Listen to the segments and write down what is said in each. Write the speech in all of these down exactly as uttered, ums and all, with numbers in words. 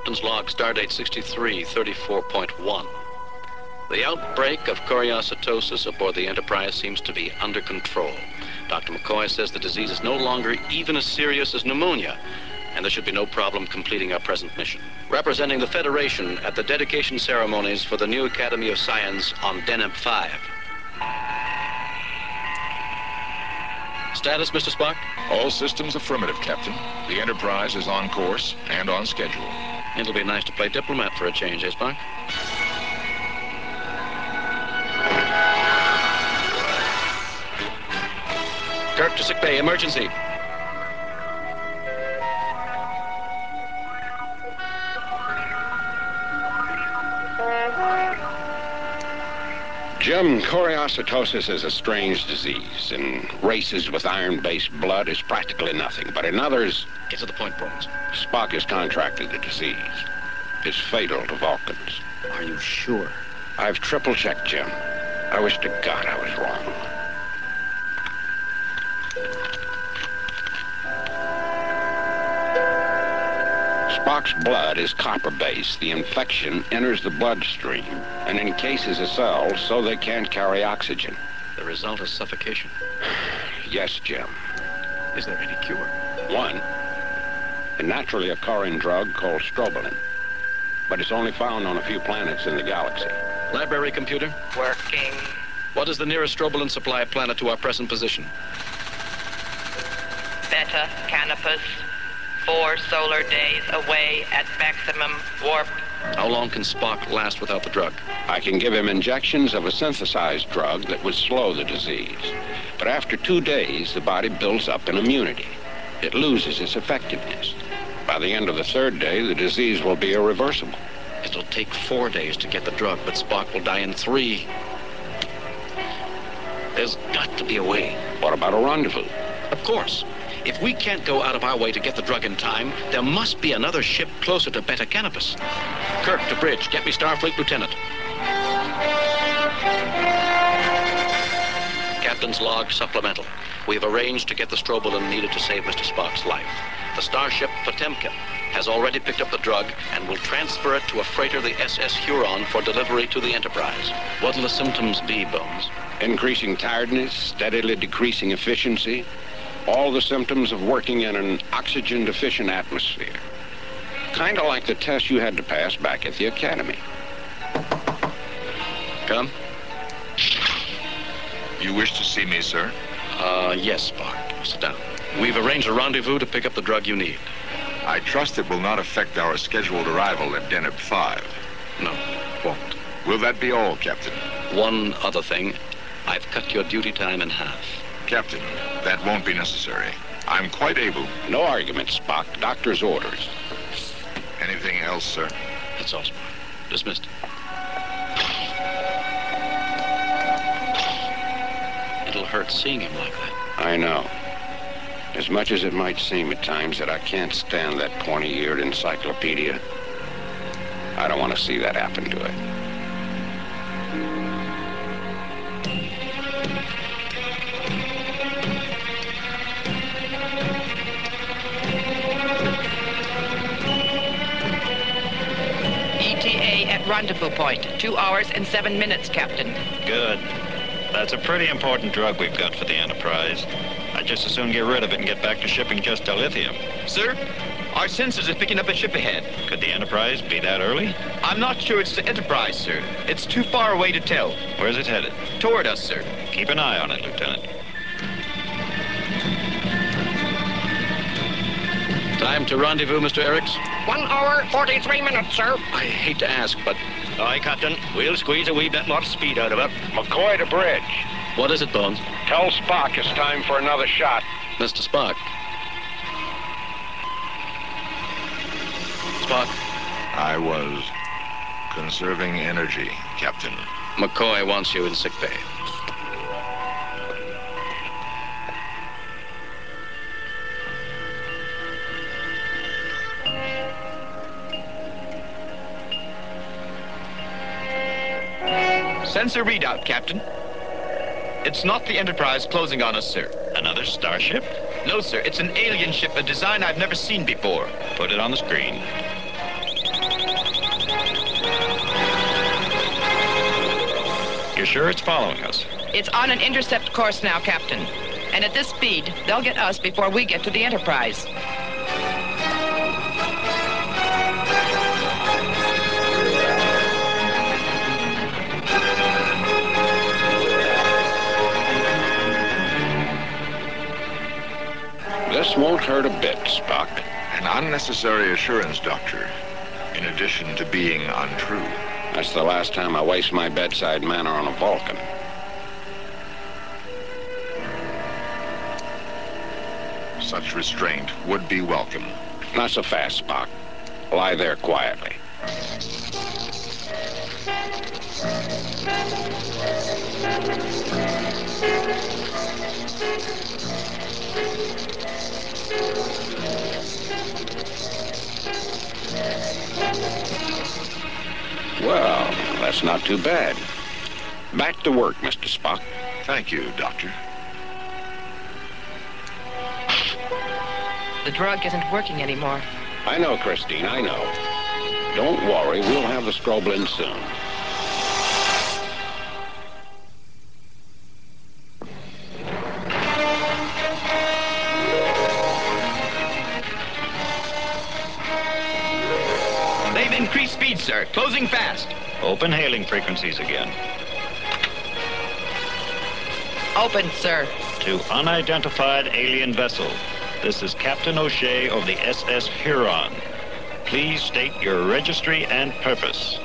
Captain's log, stardate sixty-three thirty-four point one. The outbreak of choreocytosis aboard the Enterprise seems to be under control. Doctor McCoy says the disease is no longer even as serious as pneumonia, and there should be no problem completing our present mission. Representing the Federation at the dedication ceremonies for the new Academy of Science on Deneb five. Status, Mister Spock? All systems affirmative, Captain. The Enterprise is on course and on schedule. It'll be nice to play diplomat for a change, eh, Spock? Kirk to sickbay, emergency. Jim, choreocytosis is a strange disease. In races with iron-based blood, it's practically nothing. But in others... Get to the point, Bones. Spock has contracted the disease. It's fatal to Vulcans. Are you sure? I've triple-checked, Jim. I wish to God I was wrong. Spock's blood is copper-based. The infection enters the bloodstream and encases the cells so they can't carry oxygen. The result is suffocation. Yes, Jim. Is there any cure? One. A naturally occurring drug called strobilin. But it's only found on a few planets in the galaxy. Library computer? Working. What is the nearest strobilin supply planet to our present position? Beta Canopus. Four solar days away at maximum warp. How long can Spock last without the drug? I can give him injections of a synthesized drug that would slow the disease. But after two days, the body builds up an immunity. It loses its effectiveness. By the end of the third day, the disease will be irreversible. It'll take four days to get the drug, but Spock will die in three. There's got to be a way. What about a rendezvous? Of course. If we can't go out of our way to get the drug in time, there must be another ship closer to Beta Canopus. Kirk to bridge. Get me Starfleet Lieutenant. Captain's log supplemental. We've arranged to get the strobilin needed to save Mister Spock's life. The starship Potemkin has already picked up the drug and will transfer it to a freighter, the S S Huron, for delivery to the Enterprise. What'll the symptoms be, Bones? Increasing tiredness, steadily decreasing efficiency. All the symptoms of working in an oxygen-deficient atmosphere. Kind of like the test you had to pass back at the Academy. Come. You wish to see me, sir? Uh, yes, Spock. Sit down. We've arranged a rendezvous to pick up the drug you need. I trust it will not affect our scheduled arrival at Deneb five. No, won't. Will that be all, Captain? One other thing. I've cut your duty time in half. Captain, that won't be necessary. I'm quite able. No argument, Spock. Doctor's orders. Anything else, sir? That's all, Spock. Dismissed. It'll hurt seeing him like that. I know. As much as it might seem at times that I can't stand that pointy-eared encyclopedia, I don't want to see that happen to it. E T A at rendezvous point. Two hours and seven minutes, Captain. Good. That's a pretty important drug we've got for the Enterprise. I'd just as soon get rid of it and get back to shipping just dilithium. Sir, our sensors are picking up a ship ahead. Could the Enterprise be that early? I'm not sure it's the Enterprise, sir. It's too far away to tell. Where's it headed? Toward us, sir. Keep an eye on it, Lieutenant. Time to rendezvous, Mister Eriks? One hour, forty-three minutes, sir. I hate to ask, but... Aye, Captain. We'll squeeze a wee bit more speed out of it. McCoy to bridge. What is it, Bones? Tell Spock it's time for another shot. Mister Spock. Spock. I was conserving energy, Captain. McCoy wants you in sickbay. Sensor readout, Captain. It's not the Enterprise closing on us, sir. Another starship? No, sir. It's an alien ship, a design I've never seen before. Put it on the screen. You're sure it's following us? It's on an intercept course now, Captain. And at this speed, they'll get us before we get to the Enterprise. This won't hurt a bit, Spock. An unnecessary assurance, Doctor, in addition to being untrue. That's the last time I waste my bedside manner on a Vulcan. Such restraint would be welcome. Not so fast, Spock. Lie there quietly. Well, that's not too bad. Back to work, Mister Spock. Thank you, Doctor. The drug isn't working anymore. I know, Christine, I know. Don't worry, we'll have the Stroblin soon. They've increased speed, sir. Closing fast. Open hailing frequencies again. Open, sir. To unidentified alien vessel. This is Captain O'Shea of the S S Huron. Please state your registry and purpose.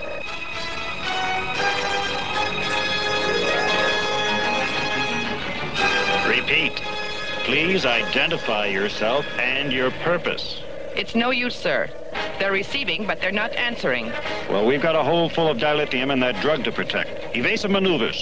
Repeat. Please identify yourself and your purpose. It's no use, sir. They're receiving, but they're not answering. Well, we've got a hold full of dilithium and that drug to protect. Evasive maneuvers.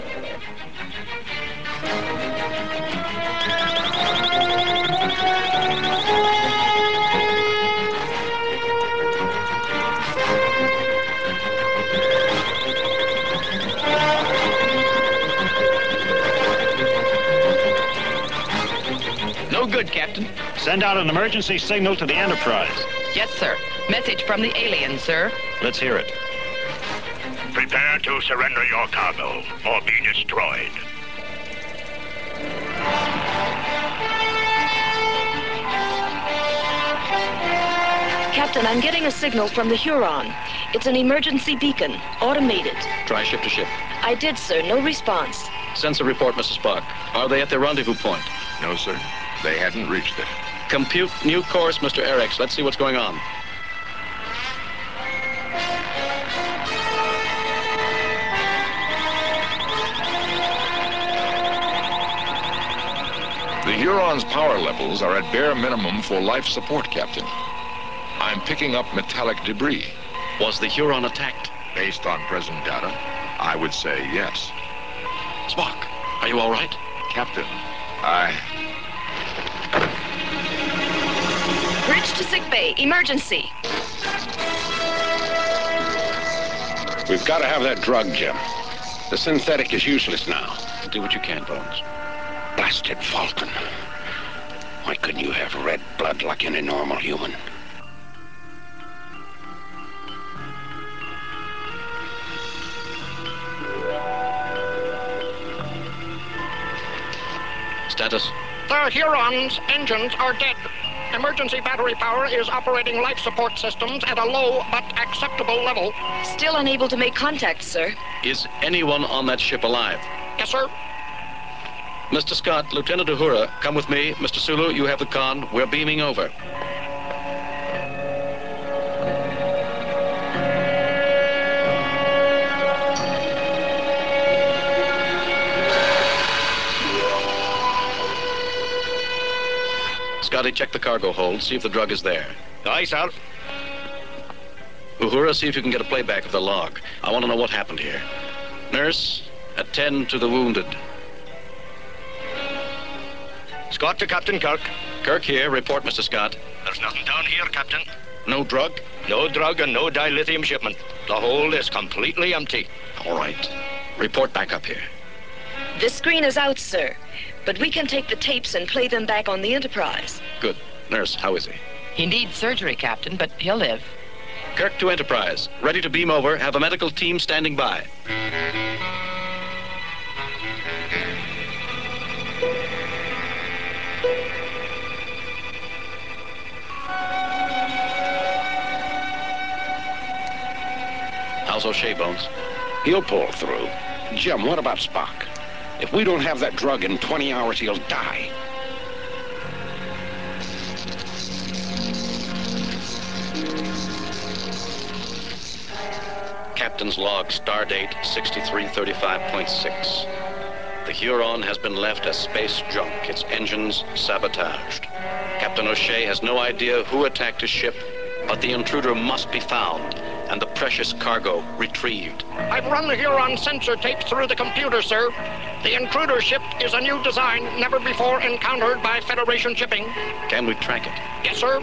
No good, Captain. Send out an emergency signal to the Enterprise. Yes, sir. Message from the alien, sir. Let's hear it. Prepare to surrender your cargo or be destroyed. Captain, I'm getting a signal from the Huron. It's an emergency beacon, automated. Try ship to ship. I did, sir. No response. Sensor report, Mister Spock. Are they at their rendezvous point? No, sir. They hadn't reached it. Compute new course, Mister Eriks. Let's see what's going on. The Huron's power levels are at bare minimum for life support, Captain. I'm picking up metallic debris. Was the Huron attacked? Based on present data, I would say yes. Spock, are you all right? Captain, I... Bridge to sickbay. Emergency. We've got to have that drug, Jim. The synthetic is useless now. Do what you can, Bones. Blasted Vulcan. Why couldn't you have red blood like in a normal human? Status? The Huron's engines are dead. Emergency battery power is operating life support systems at a low but acceptable level. Still unable to make contact, sir. Is anyone on that ship alive? Yes, sir. Mister Scott, Lieutenant Uhura, come with me. Mister Sulu, you have the con. We're beaming over. Scotty, check the cargo hold. See if the drug is there. Aye, sir. Uhura, see if you can get a playback of the log. I want to know what happened here. Nurse, attend to the wounded. Scott to Captain Kirk. Kirk here. Report, Mister Scott. There's nothing down here, Captain. No drug? No drug and no dilithium shipment. The hold is completely empty. All right. Report back up here. The screen is out, sir. But we can take the tapes and play them back on the Enterprise. Good. Nurse, how is he? He needs surgery, Captain, but he'll live. Kirk to Enterprise. Ready to beam over. Have a medical team standing by. How's O'Shea, Bones? He'll pull through. Jim, what about Spock? If we don't have that drug in twenty hours, he'll die. Captain's log, stardate sixty-three thirty-five point six. The Huron has been left as space junk, its engines sabotaged. Captain O'Shea has no idea who attacked his ship, but the intruder must be found and the precious cargo retrieved. I've run the Huron sensor tapes through the computer, sir. The intruder ship is a new design never before encountered by Federation shipping. Can we track it? Yes, sir.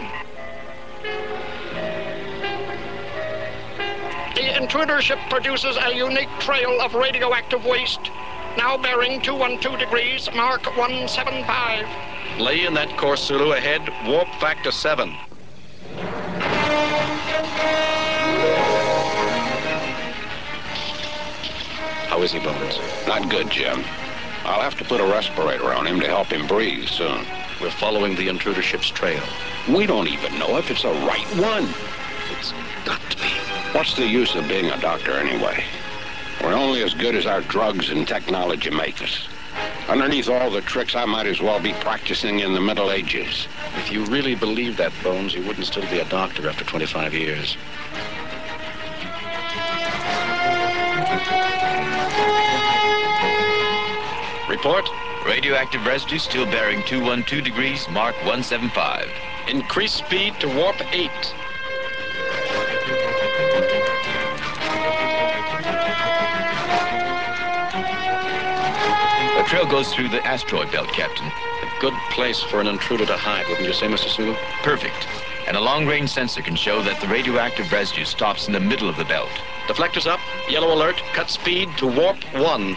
The intruder ship produces a unique trail of radioactive waste, now bearing two one two degrees, mark one seven five. Lay in that course, Sulu. Ahead, warp factor seven. How is he, Bones? Not good, Jim. I'll have to put a respirator on him to help him breathe soon. We're following the intruder ship's trail. We don't even know if it's the right one. It's got to be. What's the use of being a doctor anyway? We're only as good as our drugs and technology make us. Underneath all the tricks, I might as well be practicing in the Middle Ages. If you really believe that, Bones, you wouldn't still be a doctor after twenty-five years. Report. Radioactive residue still bearing two one two degrees, mark one seven five. Increase speed to warp eight. The trail goes through the asteroid belt, Captain. A good place for an intruder to hide, wouldn't you say, Mister Sulu? Perfect. And a long-range sensor can show that the radioactive residue stops in the middle of the belt. Deflectors up. Yellow alert. Cut speed to warp one.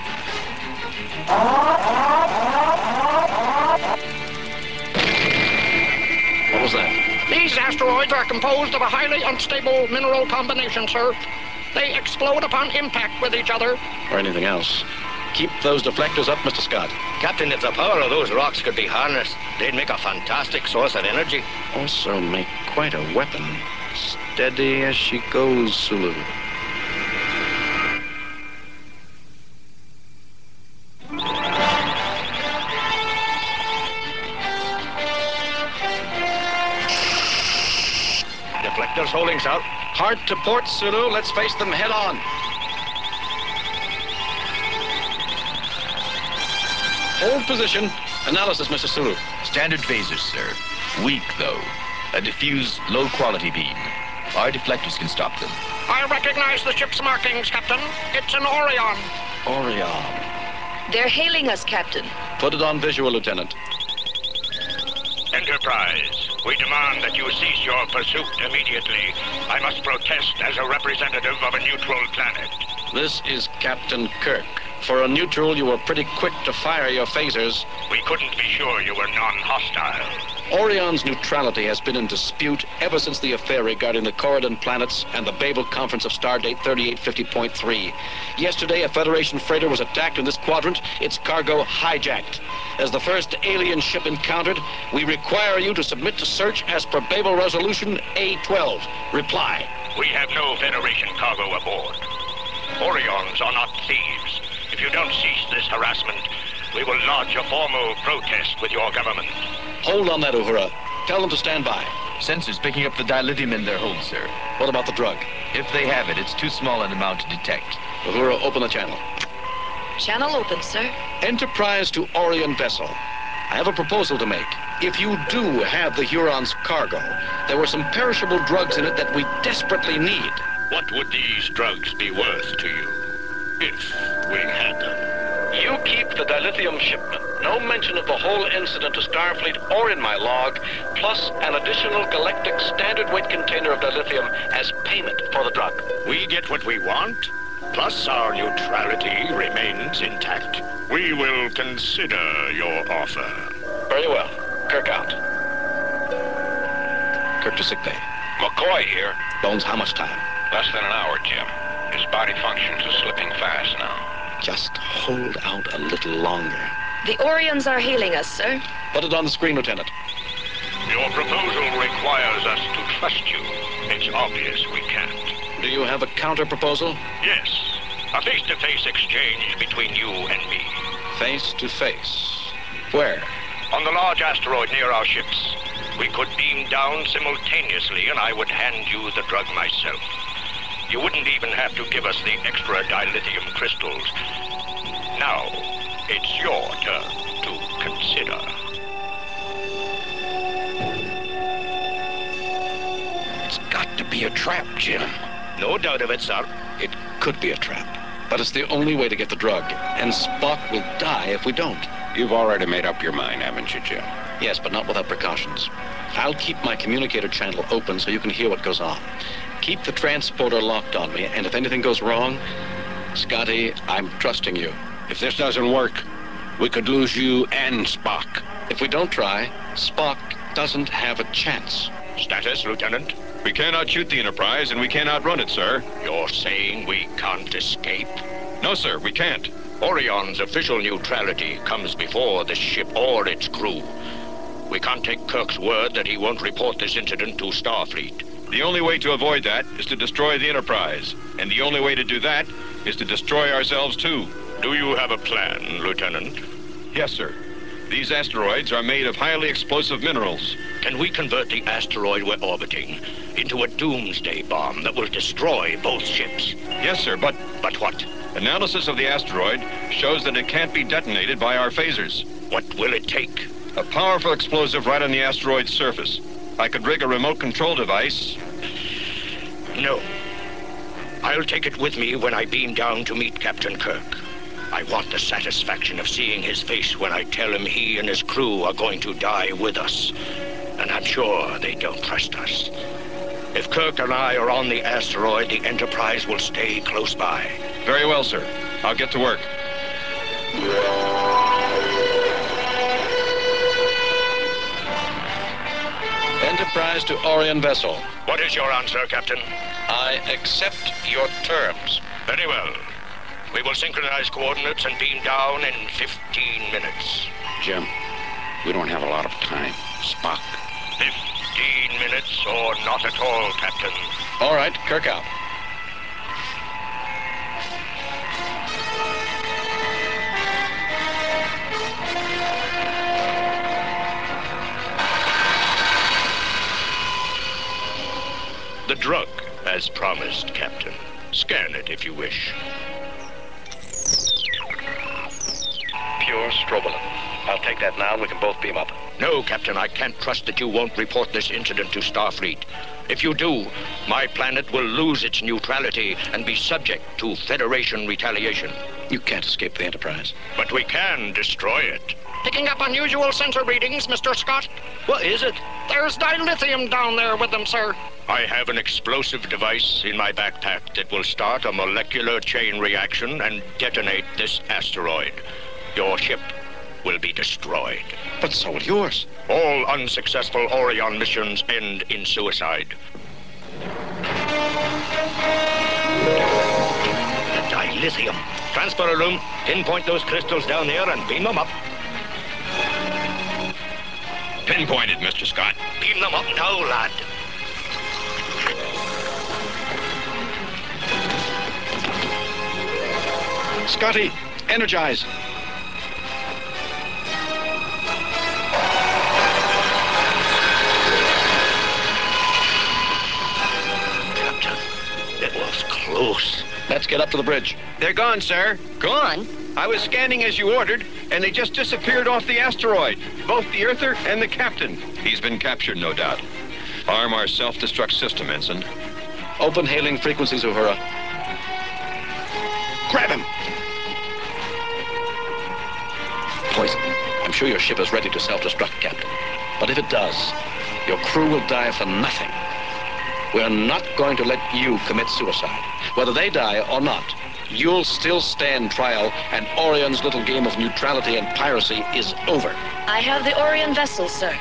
What was that? These asteroids are composed of a highly unstable mineral combination, sir. They explode upon impact with each other. Or anything else. Keep those deflectors up, Mister Scott. Captain, if the power of those rocks could be harnessed, they'd make a fantastic source of energy. Also make quite a weapon. Steady as she goes, Sulu. Deflectors holding, sir. Hard to port, Sulu. Let's face them head on. Hold position. Analysis, Mister Sulu. Standard phasers, sir. Weak, though. A diffuse, low-quality beam. Our deflectors can stop them. I recognize the ship's markings, Captain. It's an Orion. Orion. They're hailing us, Captain. Put it on visual, Lieutenant. Enterprise, we demand that you cease your pursuit immediately. I must protest as a representative of a neutral planet. This is Captain Kirk. For a neutral, you were pretty quick to fire your phasers. We couldn't be sure you were non-hostile. Orion's neutrality has been in dispute ever since the affair regarding the Corridon planets and the Babel Conference of Stardate thirty-eight fifty point three. Yesterday, a Federation freighter was attacked in this quadrant, its cargo hijacked. As the first alien ship encountered, we require you to submit to search as per Babel Resolution A twelve. Reply. We have no Federation cargo aboard. Orions are not thieves. If you don't cease this harassment, we will lodge a formal protest with your government. Hold on that, Uhura. Tell them to stand by. Sensors picking up the dilithium in their hold, sir. What about the drug? If they have it, it's too small an amount to detect. Uhura, open the channel. Channel open, sir. Enterprise to Orion vessel. I have a proposal to make. If you do have the Huron's cargo, there were some perishable drugs in it that we desperately need. What would these drugs be worth to you, if we had them? You keep the dilithium shipment. No mention of the whole incident to Starfleet or in my log, plus an additional galactic standard weight container of dilithium as payment for the drug. We get what we want, plus our neutrality remains intact. We will consider your offer. Very well. Kirk out. Kirk to sickbay. McCoy here. Bones, how much time? Less than an hour, Jim. His body functions are slipping fast now. Just hold out a little longer. The Orions are hailing us, sir. Put it on the screen, Lieutenant. Your proposal requires us to trust you. It's obvious we can't. Do you have a counter-proposal? Yes. A face-to-face exchange between you and me. Face-to-face. Where? On the large asteroid near our ships. We could beam down simultaneously, and I would hand you the drug myself. You wouldn't even have to give us the extra dilithium crystals. Now, it's your turn to consider. It's got to be a trap, Jim. No doubt of it, sir. It could be a trap, but it's the only way to get the drug, and Spock will die if we don't. You've already made up your mind, haven't you, Jim? Yes, but not without precautions. I'll keep my communicator channel open so you can hear what goes on. Keep the transporter locked on me, and if anything goes wrong, Scotty, I'm trusting you. If this doesn't work, we could lose you and Spock. If we don't try, Spock doesn't have a chance. Status, Lieutenant? We cannot shoot the Enterprise, and we cannot run it, sir. You're saying we can't escape? No, sir, we can't. Orion's official neutrality comes before the ship or its crew. We can't take Kirk's word that he won't report this incident to Starfleet. The only way to avoid that is to destroy the Enterprise. And the only way to do that is to destroy ourselves, too. Do you have a plan, Lieutenant? Yes, sir. These asteroids are made of highly explosive minerals. Can we convert the asteroid we're orbiting into a doomsday bomb that will destroy both ships? Yes, sir, but... But what? Analysis of the asteroid shows that it can't be detonated by our phasers. What will it take? A powerful explosive right on the asteroid's surface. I could rig a remote control device. No. I'll take it with me when I beam down to meet Captain Kirk. I want the satisfaction of seeing his face when I tell him he and his crew are going to die with us. And I'm sure they don't trust us. If Kirk and I are on the asteroid, the Enterprise will stay close by. Very well, sir. I'll get to work. Enterprise to Orion vessel. What is your answer, Captain? I accept your terms. Very well. We will synchronize coordinates and beam down in fifteen minutes. Jim, we don't have a lot of time. Spock. Fifteen minutes or not at all, Captain. All right, Kirk out. The drug, as promised, Captain. Scan it if you wish. Pure strobolin. I'll take that now and we can both beam up. No, Captain, I can't trust that you won't report this incident to Starfleet. If you do, my planet will lose its neutrality and be subject to Federation retaliation. You can't escape the Enterprise. But we can destroy it. Picking up unusual sensor readings, Mister Scott. What is it? There's dilithium down there with them, sir. I have an explosive device in my backpack that will start a molecular chain reaction and detonate this asteroid. Your ship will be destroyed. But so will yours. All unsuccessful Orion missions end in suicide. Dilithium. Transporter room. Pinpoint those crystals down there and beam them up. Pinpointed, Mister Scott. Beam them up now, lad. Scotty, energize. Captain, it was close. Let's get up to the bridge. They're gone, sir. Gone? I was scanning as you ordered, and they just disappeared off the asteroid. Both the Earther and the captain. He's been captured, no doubt. Arm our self-destruct system, Ensign. Open hailing frequencies, Uhura. Grab him! Poison. I'm sure your ship is ready to self-destruct, Captain. But if it does, your crew will die for nothing. We're not going to let you commit suicide. Whether they die or not, you'll still stand trial, and Orion's little game of neutrality and piracy is over. I have the Orion vessel, sir.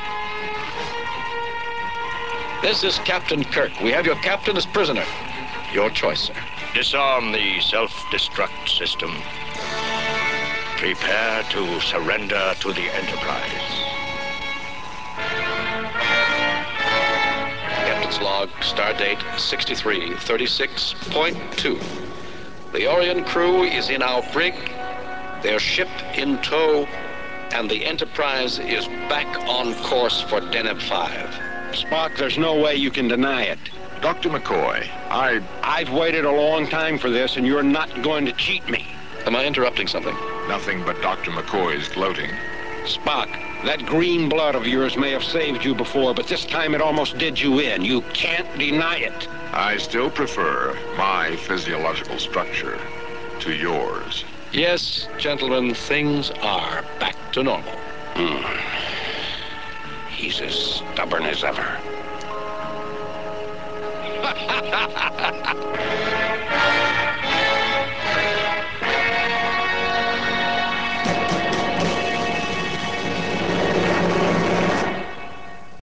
This is Captain Kirk. We have your captain as prisoner. Your choice, sir. Disarm the self-destruct system. Prepare to surrender to the Enterprise. Captain status log, stardate sixty-three thirty-six point two. The Orion crew is in our brig, their ship in tow, and the Enterprise is back on course for Deneb five. Spock, there's no way you can deny it. Doctor McCoy, I... I've waited a long time for this, and you're not going to cheat me. Am I interrupting something? Nothing but Doctor McCoy's gloating. Spock, that green blood of yours may have saved you before, but this time it almost did you in. You can't deny it. I still prefer my physiological structure to yours. Yes, gentlemen, things are back to normal. Hmm. He's as stubborn as ever.